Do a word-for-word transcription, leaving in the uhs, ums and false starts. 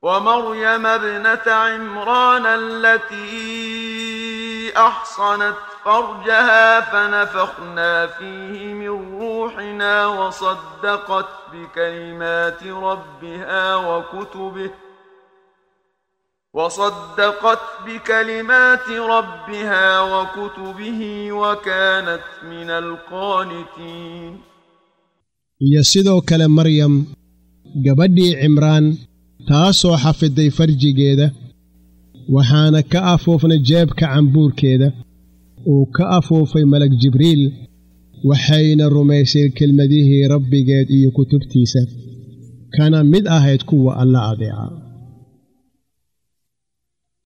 ومريم ابنة عمران التي أحصنت فرجها فنفخنا فيه من روحنا وصدقت بكلمات ربها وكتبه وصدقت بكلمات ربها وكتبه وكانت من القانتين. يسيدو كلام مريم gabadhii cimraan taasoo xafiday farjigeeda waxaana ka afoofnay jeebka cambuurkeeda oo ka afoofay malag jibriil waxayna rumaysay kelmadihii rabbigeed iyo kutubtiisa kana mid ahayd kuwa alla adeeca.